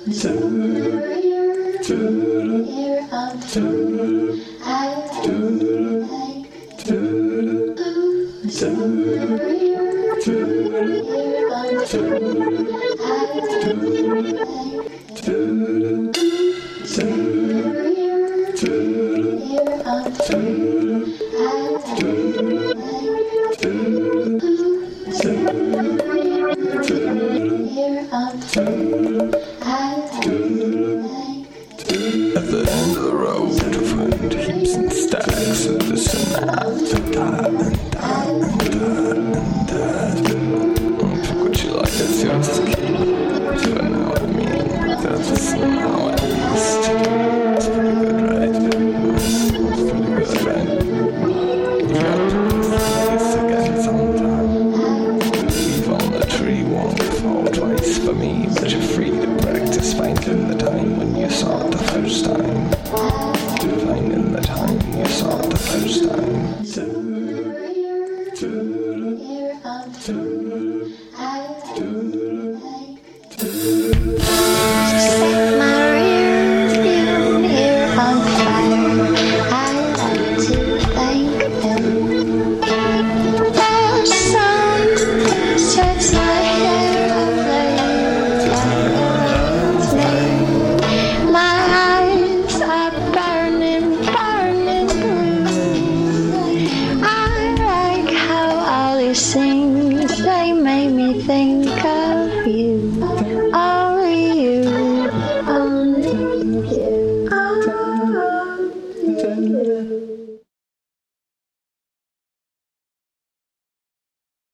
At the end of the road, find heaps and stacks of this and that, and that, and that, and that, and that. Pick what you like, that's yours to keep. But know what I mean? That's somehow at least. It's pretty good, right? It's pretty good, right? You got to do this again sometime. The leaf on the tree won't fall twice for me, but you're free to practice finding the time when you saw it the first time. Finding the time you saw it the first time. Set my rear view mirror on fire. I like to thank them. The sun sets my hair ablaze like a flame. My eyes are burning, burning blue. I like how all these things, they make me think of